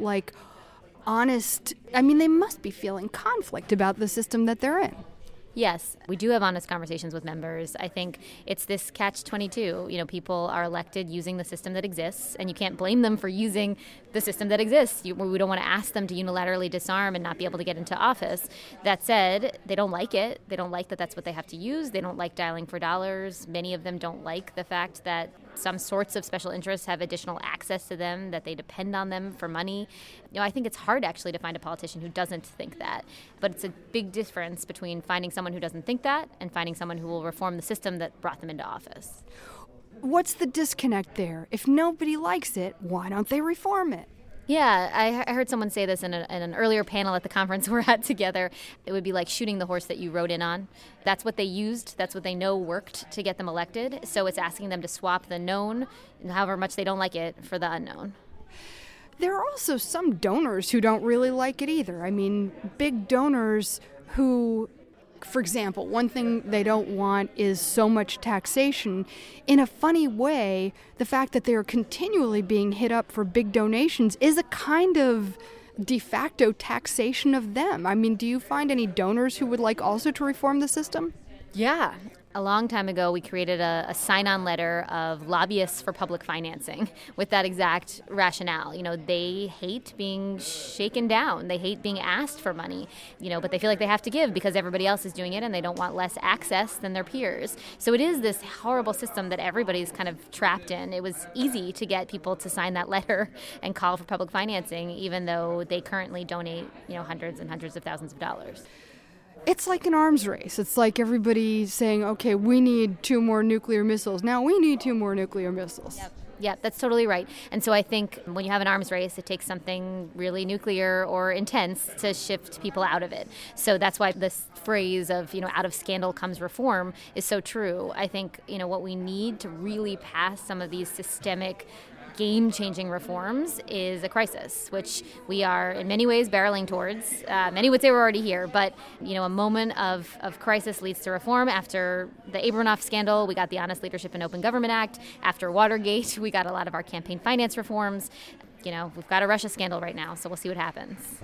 honest, they must be feeling conflict about the system that they're in. Yes, we do have honest conversations with members. I think it's this catch-22. People are elected using the system that exists, and you can't blame them for using the system that exists. We don't want to ask them to unilaterally disarm and not be able to get into office. That said, they don't like it. They don't like that that's what they have to use. They don't like dialing for dollars. Many of them don't like the fact that some sorts of special interests have additional access to them, that they depend on them for money. I think it's hard actually to find a politician who doesn't think that. But it's a big difference between finding someone who doesn't think that and finding someone who will reform the system that brought them into office. What's the disconnect there? If nobody likes it, why don't they reform it? Yeah, I heard someone say this in an earlier panel at the conference we're at together. It would be like shooting the horse that you rode in on. That's what they used. That's what they know worked to get them elected. So it's asking them to swap the known, however much they don't like it, for the unknown. There are also some donors who don't really like it either. I mean, big donors who, for example, one thing they don't want is so much taxation. In a funny way, the fact that they're continually being hit up for big donations is a kind of de facto taxation of them. I mean, do you find any donors who would like also to reform the system? Yeah. A long time ago, we created a sign-on letter of lobbyists for public financing with that exact rationale. They hate being shaken down. They hate being asked for money, but they feel like they have to give because everybody else is doing it and they don't want less access than their peers. So it is this horrible system that everybody's kind of trapped in. It was easy to get people to sign that letter and call for public financing, even though they currently donate, hundreds and hundreds of thousands of dollars. It's like an arms race. It's like everybody saying, okay, we need 2 more nuclear missiles. Now we need 2 more nuclear missiles. Yep, that's totally right. And so I think when you have an arms race, it takes something really nuclear or intense to shift people out of it. So that's why this phrase of, out of scandal comes reform is so true. I think, what we need to really pass some of these systemic game-changing reforms is a crisis, which we are in many ways barreling towards. Many would say we're already here, but a moment of crisis leads to reform. After the Abramoff scandal, we got the Honest Leadership and Open Government Act. After Watergate, we got a lot of our campaign finance reforms. We've got a Russia scandal right now, so we'll see what happens.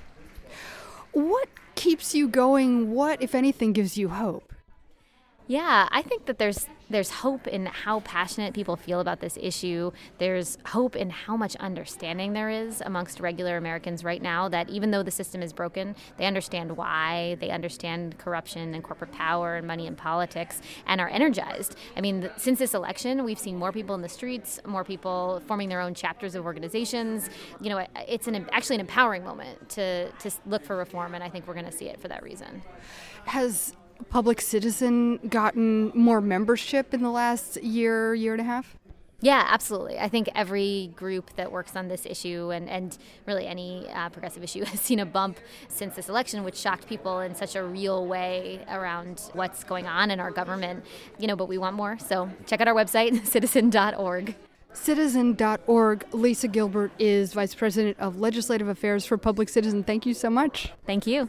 What keeps you going? What, if anything, gives you hope? Yeah, I think that there's hope in how passionate people feel about this issue. There's hope in how much understanding there is amongst regular Americans right now that even though the system is broken, they understand why, they understand corruption and corporate power and money in politics, and are energized. I mean, since this election, we've seen more people in the streets, more people forming their own chapters of organizations. It's actually an empowering moment to look for reform, and I think we're going to see it for that reason. Has Public Citizen gotten more membership in the last year and a half? Yeah, absolutely. I think every group that works on this issue and really any progressive issue has seen a bump since this election, which shocked people in such a real way around what's going on in our government. But we want more. So check out our website, citizen.org. Citizen.org. Lisa Gilbert is Vice President of Legislative Affairs for Public Citizen. Thank you so much. Thank you.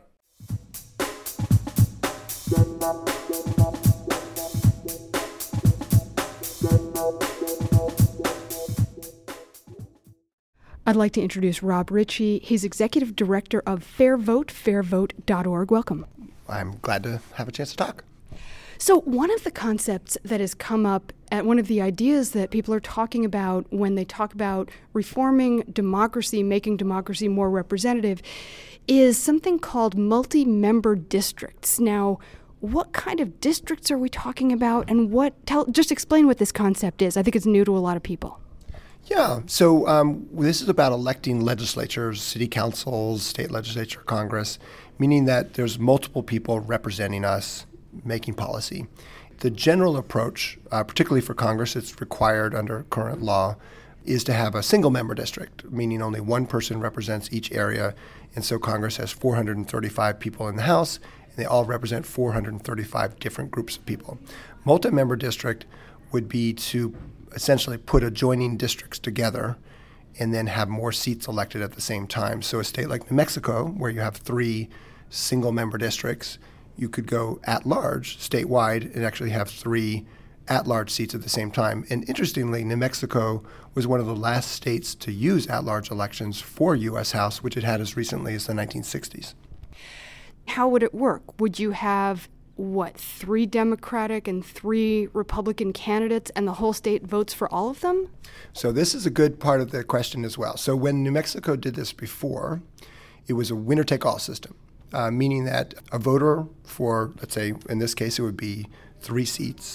I'd like to introduce Rob Ritchie. He's Executive Director of Fair Vote, fairvote.org. Welcome. I'm glad to have a chance to talk. So one of the concepts that has come up, one of the ideas that people are talking about when they talk about reforming democracy, making democracy more representative, is something called multi-member districts. Now, what kind of districts are we talking about, and just explain what this concept is. I think it's new to a lot of people. Yeah, so this is about electing legislatures, city councils, state legislature, Congress, meaning that there's multiple people representing us making policy. The general approach, particularly for Congress, it's required under current law, is to have a single member district, meaning only one person represents each area. And so Congress has 435 people in the House, and they all represent 435 different groups of people. Multi-member district would be to essentially put adjoining districts together and then have more seats elected at the same time. So a state like New Mexico, where you have 3 single-member districts, you could go at-large statewide and actually have 3 at-large seats at the same time. And interestingly, New Mexico was one of the last states to use at-large elections for U.S. House, which it had as recently as the 1960s. How would it work? Would you have 3 Democratic and 3 Republican candidates, and the whole state votes for all of them? So this is a good part of the question as well. So when New Mexico did this before, it was a winner-take-all system, meaning that a voter for, let's say, in this case, it would be 3 seats,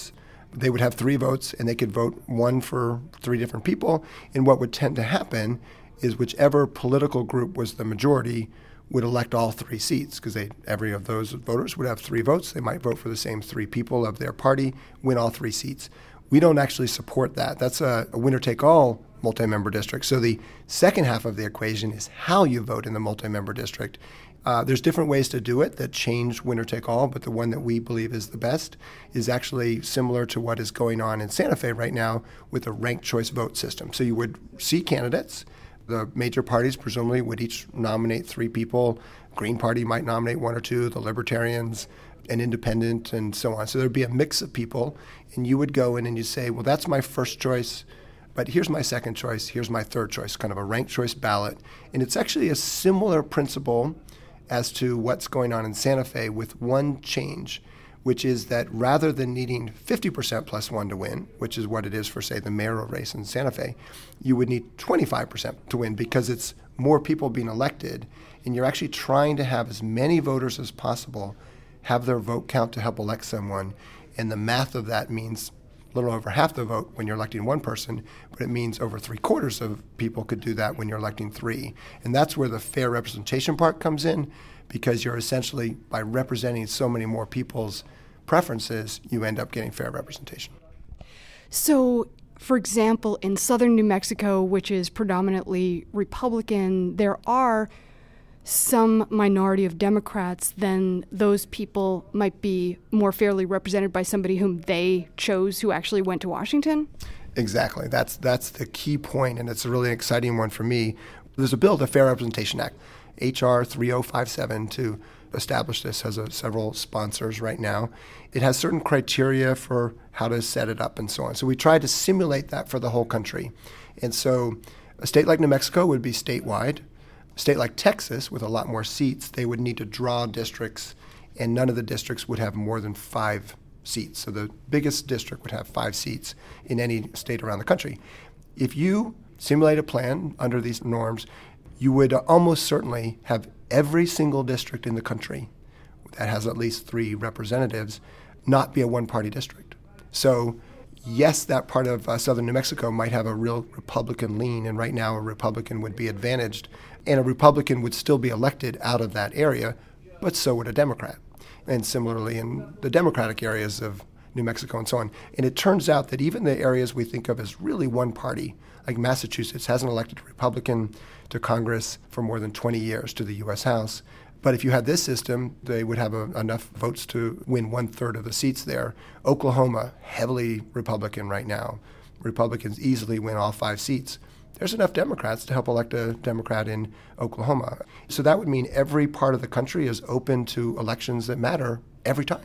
They would have 3 votes, and they could vote one for 3 different people. And what would tend to happen is whichever political group was the majority would elect all 3 seats, because every of those voters would have 3 votes. They might vote for the same 3 people of their party, win all 3 seats. We don't actually support that. That's a winner-take-all multi-member district. So the second half of the equation is how you vote in the multi-member district. There's different ways to do it that change winner-take-all, but the one that we believe is the best is actually similar to what is going on in Santa Fe right now with a ranked choice vote system. So you would see candidates. The major parties presumably would each nominate 3 people. Green Party might nominate 1 or 2, the Libertarians, an independent, and so on. So there'd be a mix of people, and you would go in and you say, well, that's my first choice, but here's my second choice, here's my third choice, kind of a ranked choice ballot. And it's actually a similar principle as to what's going on in Santa Fe, with one change, which is that rather than needing 50% plus 1 to win, which is what it is for, say, the mayoral race in Santa Fe, you would need 25% to win, because it's more people being elected, and you're actually trying to have as many voters as possible have their vote count to help elect someone. And the math of that means a little over half the vote when you're electing one person, but it means over 3/4 of people could do that when you're electing 3. And that's where the fair representation part comes in, because you're essentially, by representing so many more people's preferences, you end up getting fair representation. So, for example, in southern New Mexico, which is predominantly Republican, there are some minority of Democrats, then those people might be more fairly represented by somebody whom they chose, who actually went to Washington? Exactly. That's the key point, and it's a really exciting one for me. There's a bill, the Fair Representation Act, H.R. 3057, to establish this, has several sponsors right now. It has certain criteria for how to set it up and so on. So we tried to simulate that for the whole country. And so a state like New Mexico would be statewide. A state like Texas, with a lot more seats, they would need to draw districts, and none of the districts would have more than 5 seats. So the biggest district would have 5 seats in any state around the country. If you simulate a plan under these norms, you would almost certainly have every single district in the country that has at least 3 representatives not be a one-party district. So yes, that part of southern New Mexico might have a real Republican lean, and right now a Republican would be advantaged, and a Republican would still be elected out of that area, but so would a Democrat. And similarly in the Democratic areas of New Mexico and so on. And it turns out that even the areas we think of as really one party, like Massachusetts hasn't elected a Republican to Congress for more than 20 years, to the U.S. House. But if you had this system, they would have enough votes to win 1/3 of the seats there. Oklahoma, heavily Republican right now. Republicans easily win all 5 seats. There's enough Democrats to help elect a Democrat in Oklahoma. So that would mean every part of the country is open to elections that matter every time.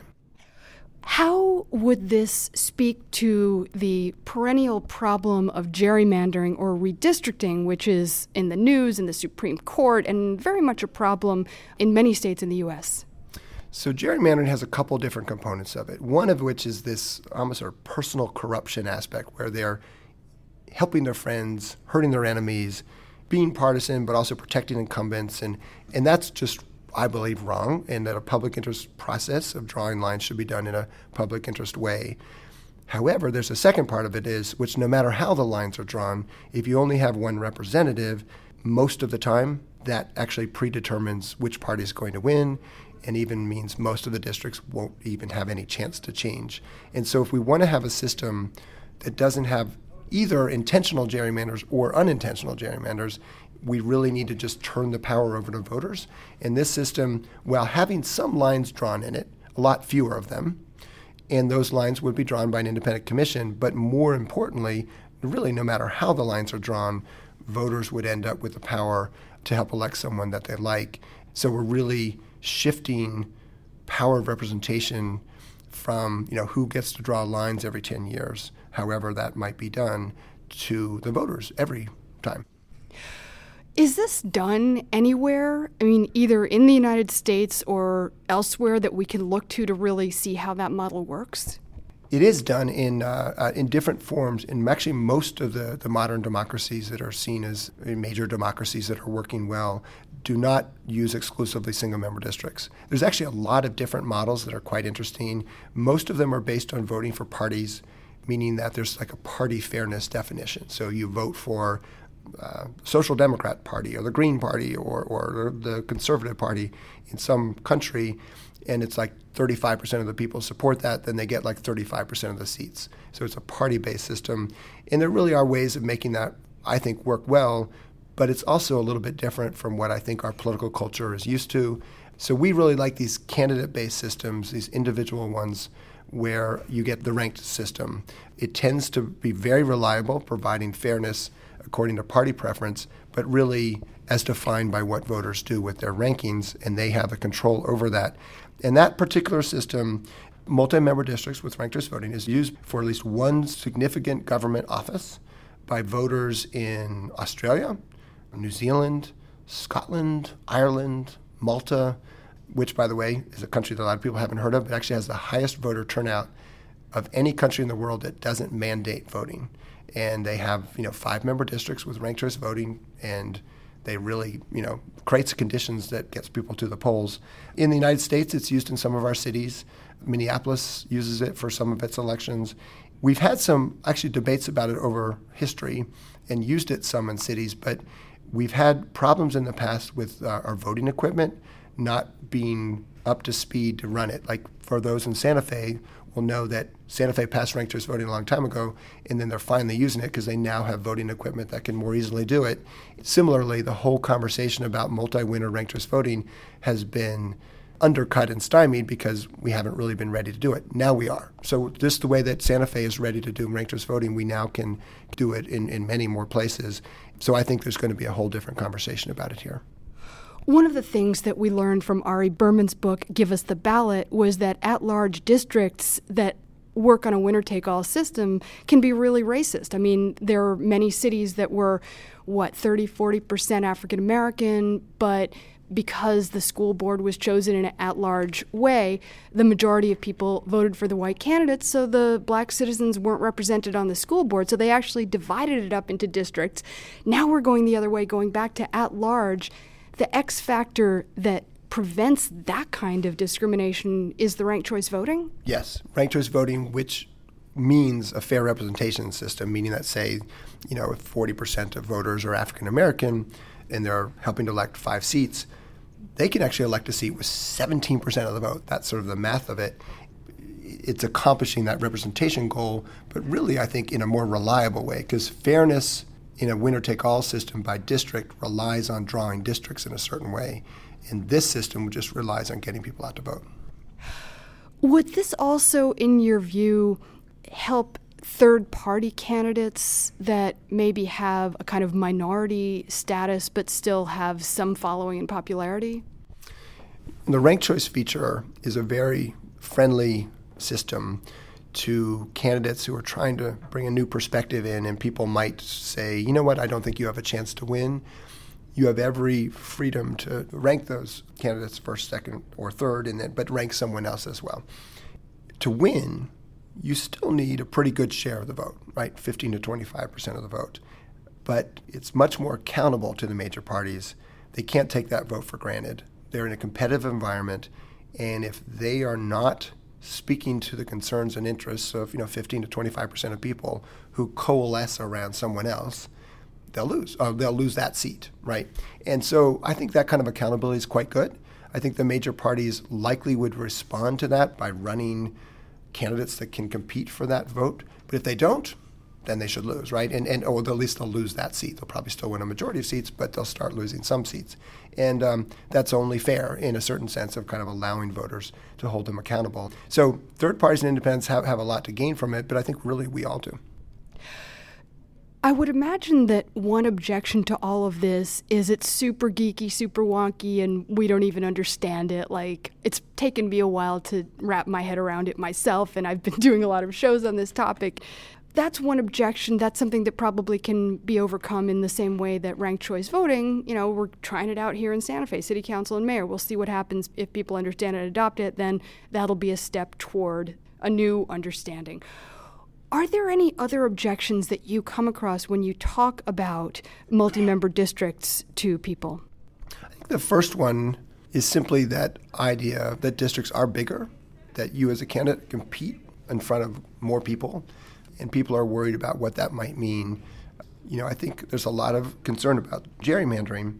How would this speak to the perennial problem of gerrymandering or redistricting, which is in the news, in the Supreme Court, and very much a problem in many states in the U.S.? So gerrymandering has a couple different components of it, one of which is this almost a personal corruption aspect, where they're helping their friends, hurting their enemies, being partisan, but also protecting incumbents. And that's just, I believe, wrong, and that a public interest process of drawing lines should be done in a public interest way. However, there's a second part of it is, which no matter how the lines are drawn, if you only have one representative, most of the time that actually predetermines which party is going to win, and even means most of the districts won't even have any chance to change. And so if we want to have a system that doesn't have either intentional gerrymanders or unintentional gerrymanders, we really need to just turn the power over to voters. And this system, while having some lines drawn in it, a lot fewer of them, and those lines would be drawn by an independent commission, but more importantly, really no matter how the lines are drawn, voters would end up with the power to help elect someone that they like. So we're really shifting power of representation from, who gets to draw lines every 10 years, however that might be done, to the voters every time. Is this done anywhere? I mean, either in the United States or elsewhere that we can look to really see how that model works? It is done in different forms. In actually most of the modern democracies that are seen as major democracies that are working well do not use exclusively single-member districts. There's actually a lot of different models that are quite interesting. Most of them are based on voting for parties meaning that there's like a party fairness definition. So you vote for Social Democrat Party or the Green Party or the Conservative Party in some country, and it's like 35% of the people support that, then they get like 35% of the seats. So it's a party-based system. And there really are ways of making that, I think, work well, but it's also a little bit different from what I think our political culture is used to. So we really like these candidate-based systems, these individual ones, where you get the ranked system. It tends to be very reliable, providing fairness according to party preference, but really as defined by what voters do with their rankings, and they have a control over that. And that particular system, multi-member districts with ranked choice voting, is used for at least one significant government office by voters in Australia, New Zealand, Scotland, Ireland, Malta, which, by the way, is a country that a lot of people haven't heard of. It actually has the highest voter turnout of any country in the world that doesn't mandate voting. And they have, 5-member districts with ranked choice voting, and they really, creates conditions that gets people to the polls. In the United States, it's used in some of our cities. Minneapolis uses it for some of its elections. We've had some actually debates about it over history and used it some in cities, but we've had problems in the past with our voting equipment not being up to speed to run it. Like for those in Santa Fe, will know that Santa Fe passed ranked choice voting a long time ago, and then they're finally using it because they now have voting equipment that can more easily do it. Similarly, the whole conversation about multi-winner ranked choice voting has been undercut and stymied because we haven't really been ready to do it. Now we are. So just the way that Santa Fe is ready to do ranked choice voting, we now can do it in many more places. So I think there's going to be a whole different conversation about it here. One of the things that we learned from Ari Berman's book, Give Us the Ballot, was that at-large districts that work on a winner-take-all system can be really racist. I mean, there are many cities that were, 30-40% African-American, but because the school board was chosen in an at-large way, the majority of people voted for the white candidates, so the black citizens weren't represented on the school board, so they actually divided it up into districts. Now we're going the other way, going back to at-large. The X factor that prevents that kind of discrimination is the ranked choice voting? Yes, ranked choice voting, which means a fair representation system, meaning that, say, if 40% of voters are African American and they're helping to elect 5 seats, they can actually elect a seat with 17% of the vote. That's sort of the math of it. It's accomplishing that representation goal, but really, I think, in a more reliable way, because fairness in a winner-take-all system by district relies on drawing districts in a certain way. And this system just relies on getting people out to vote. Would this also, in your view, help third-party candidates that maybe have a kind of minority status but still have some following and popularity? The ranked choice feature is a very friendly system to candidates who are trying to bring a new perspective in, and people might say, you know what, I don't think you have a chance to win. You have every freedom to rank those candidates first, second, or third, but rank someone else as well. To win, you still need a pretty good share of the vote, right? 15 to 25% of the vote. But it's much more accountable to the major parties. They can't take that vote for granted. They're in a competitive environment, and if they are not speaking to the concerns and interests of 15 to 25% of people who coalesce around someone else, they'll lose. They'll lose that seat, right? And so I think that kind of accountability is quite good. I think the major parties likely would respond to that by running candidates that can compete for that vote. But if they don't, then they should lose, right? And or at least they'll lose that seat. They'll probably still win a majority of seats, but they'll start losing some seats. And that's only fair in a certain sense of kind of allowing voters to hold them accountable. So third parties and independents have a lot to gain from it, but I think really we all do. I would imagine that one objection to all of this is it's super geeky, super wonky, and we don't even understand it. Like, it's taken me a while to wrap my head around it myself, and I've been doing a lot of shows on this topic. That's one objection. That's something that probably can be overcome in the same way that ranked choice voting, we're trying it out here in Santa Fe, City Council and Mayor. We'll see what happens. If people understand and adopt it, then that'll be a step toward a new understanding. Are there any other objections that you come across when you talk about multi-member districts to people? I think the first one is simply that idea that districts are bigger, that you as a candidate compete in front of more people. and people are worried about what that might mean. I think there's a lot of concern about gerrymandering,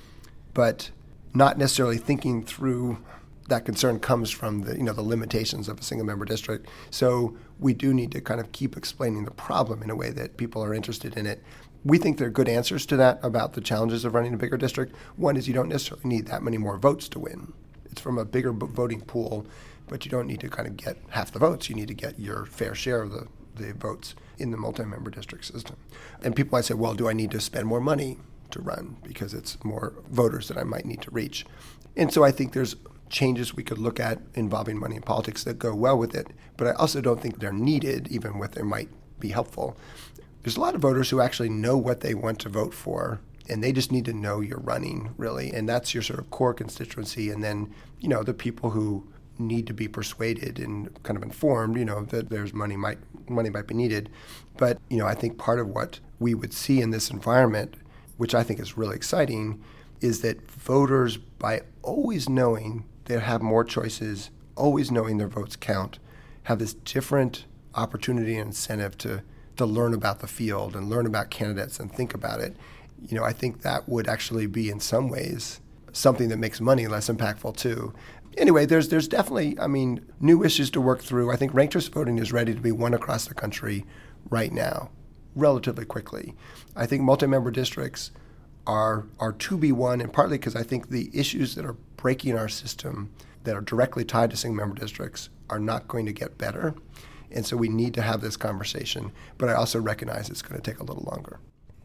but not necessarily thinking through that concern comes from the limitations of a single member district. So we do need to kind of keep explaining the problem in a way that people are interested in it. We think there are good answers to that about the challenges of running a bigger district. One is you don't necessarily need that many more votes to win. It's from a bigger voting pool, but you don't need to kind of get half the votes. You need to get your fair share of the votes in the multi-member district system. And people might say, well, do I need to spend more money to run because it's more voters that I might need to reach? And so I think there's changes we could look at involving money in politics that go well with it, but I also don't think they're needed, even if they might be helpful. There's a lot of voters who actually know what they want to vote for, and they just need to know you're running, really, and that's your sort of core constituency. And then, the people who need to be persuaded and kind of informed, that there's money might be needed. But, I think part of what we would see in this environment, which I think is really exciting, is that voters, by always knowing they have more choices, always knowing their votes count, have this different opportunity and incentive to learn about the field and learn about candidates and think about it. I think that would actually be in some ways something that makes money less impactful too. Anyway, there's definitely, new issues to work through. I think ranked choice voting is ready to be won across the country right now, relatively quickly. I think multi-member districts are to be won, and partly because I think the issues that are breaking our system that are directly tied to single-member districts are not going to get better. And so we need to have this conversation, but I also recognize it's going to take a little longer.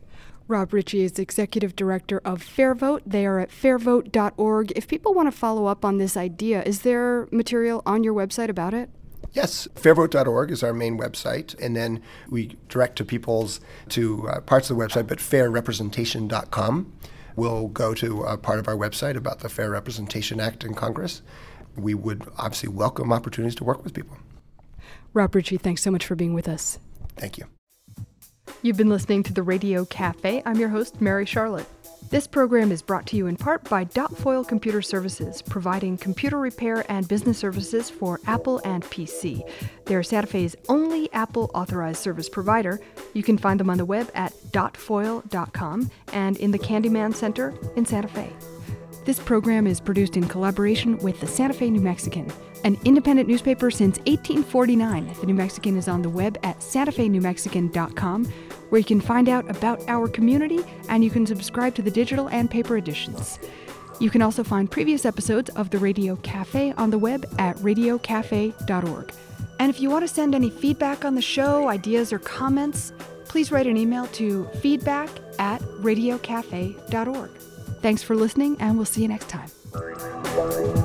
Rob Ritchie is Executive Director of FairVote. They are at fairvote.org. If people want to follow up on this idea, is there material on your website about it? Yes, fairvote.org is our main website, and then we direct to parts of the website, but fairrepresentation.com will go to a part of our website about the Fair Representation Act in Congress. We would obviously welcome opportunities to work with people. Rob Ritchie, thanks so much for being with us. Thank you. You've been listening to the Radio Cafe. I'm your host, Mary Charlotte. This program is brought to you in part by Dotfoil Computer Services, providing computer repair and business services for Apple and PC. They're Santa Fe's only Apple authorized service provider. You can find them on the web at dotfoil.com and in the Candyman Center in Santa Fe. This program is produced in collaboration with the Santa Fe New Mexican, an independent newspaper since 1849. The New Mexican is on the web at santafenewmexican.com, where you can find out about our community and you can subscribe to the digital and paper editions. You can also find previous episodes of the Radio Cafe on the web at radiocafe.org. And if you want to send any feedback on the show, ideas, or comments, please write an email to feedback@radiocafe.org. Thanks for listening, and we'll see you next time.